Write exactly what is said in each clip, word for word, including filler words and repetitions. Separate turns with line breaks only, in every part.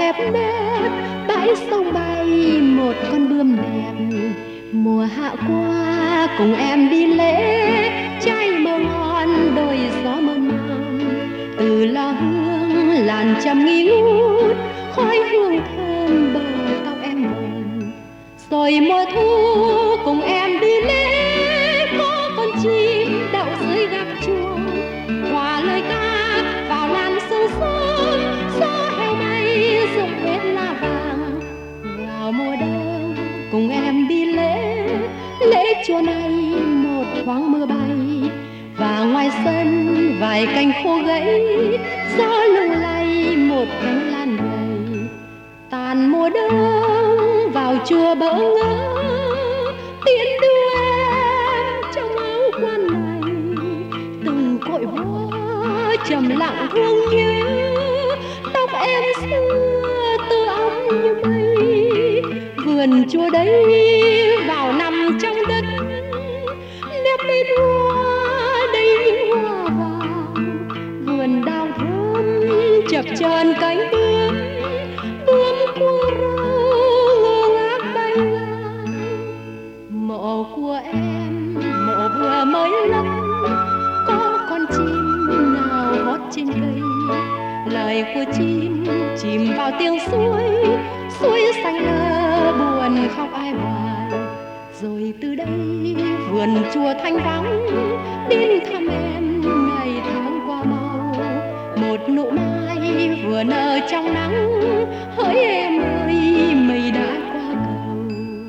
khép nếp bãi sông bay một con bướm đẹp. Mùa hạ qua cùng em đi lễ trái mơ ngon đôi gió mơn man. Từ lo hương làn trầm nghi ngút khói hương thơm bờ tóc em buồn. Rồi mùa thu cùng em đi lễ có con chim đậu dưới gác chuông hòa lời ca vào làn sương sớm. Gió heo bay rụng hết lá vàng. Vào mùa đông cùng em đi lễ lễ chùa này một thoáng mưa bay. Và ngoài sân vài cành khô gãy gió lung lay một cánh lan gầy. Tàn mùa đông vào chùa bỡ ngỡ tiễn đưa em trong áo quan này. Từng cội hoa trầm lặng thương nhớ tóc em xưa tơ óng như mây. Vườn chùa đấy vào nằm trong đất nếp bên hoa đây những hoa vàng. Vườn đào thơm chập chờn cánh bướm bướm cuống râu ngơ ngác bay ngang. Mộ của em mộ vừa mới lấp có con chim nào hót trên cây. Lời của chim chìm vào tiếng suối suối xanh lơ buồn khóc ai hoài. Rồi từ đây vườn chùa thanh vắng đến thăm em ngày tháng qua mau. Một nụ mai vừa nở trong nắng hỡi em ơi mây đã qua cầu.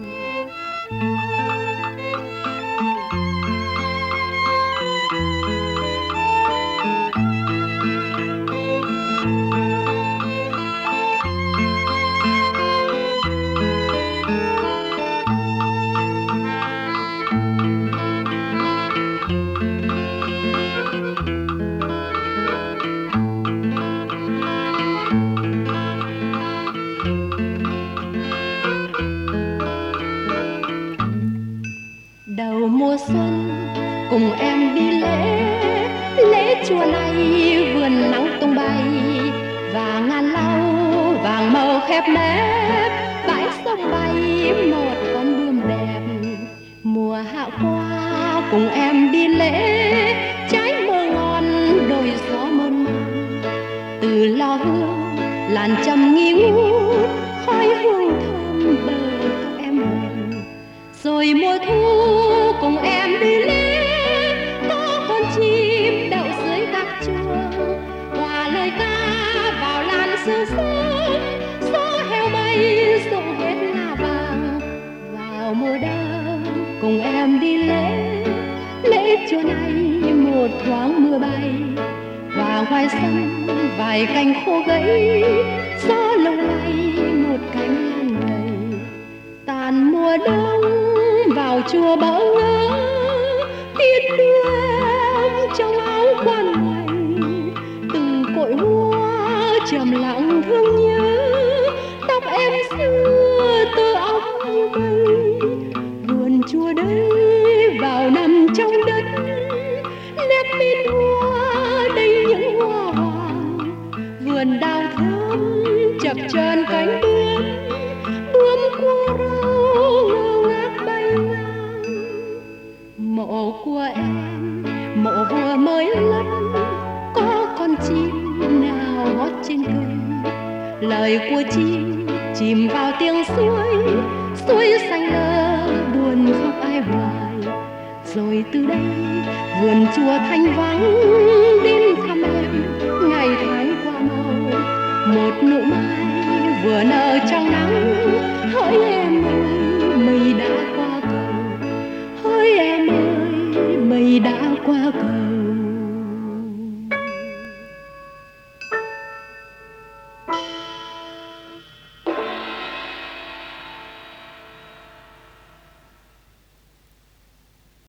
Đầu mùa xuân cùng em đi lễ lễ chùa này vườn nắng tung bay. Và ngàn lau vàng màu khép nếp bãi sông bay một con bướm đẹp. Mùa hạ qua cùng em đi lễ trái mơ ngon đôi gió mơn man. Từ lo hương làn trầm nghi ngút khói hương thơm bờ tóc em buồn. Rồi mùa thu cùng em đi lễ có con chim đậu dưới gác chuông hòa lời ca vào làn sương sớm. Gió heo bay rụng hết lá vàng. Vào mùa đông cùng em đi lễ lễ chùa này một thoáng mưa bay. Và ngoài sân vài cành khô gãy gió lung lay một cánh lan gầy. Tàn mùa đông vào chùa bỡ ngỡ tiễn đưa em trong áo quan này. Từng cội hoa trầm lặng thương nhớ tóc em xưa tơ óng như mây. Vườn chùa đấy vào nằm trong đất nếp bên hoa đây những hoa vàng. Vườn đào thơm chập chờn cánh bướm bướm cuống râu ngơ ngác bay ngang. Mộ của em mộ vừa mới lấp có con chim nào hót trên cây. Lời của chim chìm vào tiếng suối suối xanh lơ buồn khóc ai hoài. Rồi từ đây vườn chùa thanh vắng đến thăm em ngày tháng qua mau. Một nụ mai vừa nở trong nắng hỡi em ơi mây đã qua cầu. Hỡi em ơi mây đã qua cầu.